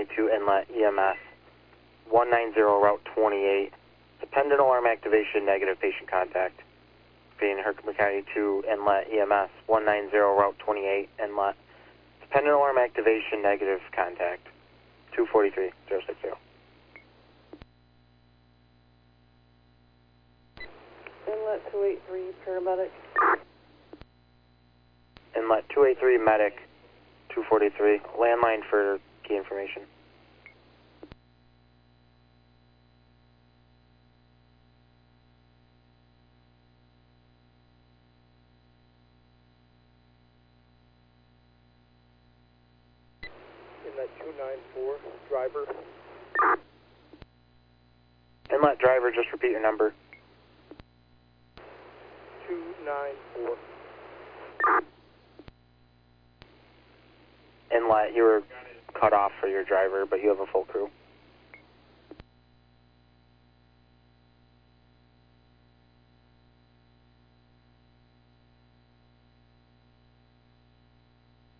McCounty 2 Inlet EMS 190 Route 28. Dependent alarm activation, negative patient contact. Being Herkimer County 2 Inlet EMS 190 Route 28 Inlet. Dependent alarm activation, negative contact. 243060. Inlet 283, paramedic. Inlet 283, medic 243. Landline for key information. Inlet 294, driver. Inlet driver, just repeat your number. 294. Inlet, you were cut off for your driver, but you have a full crew.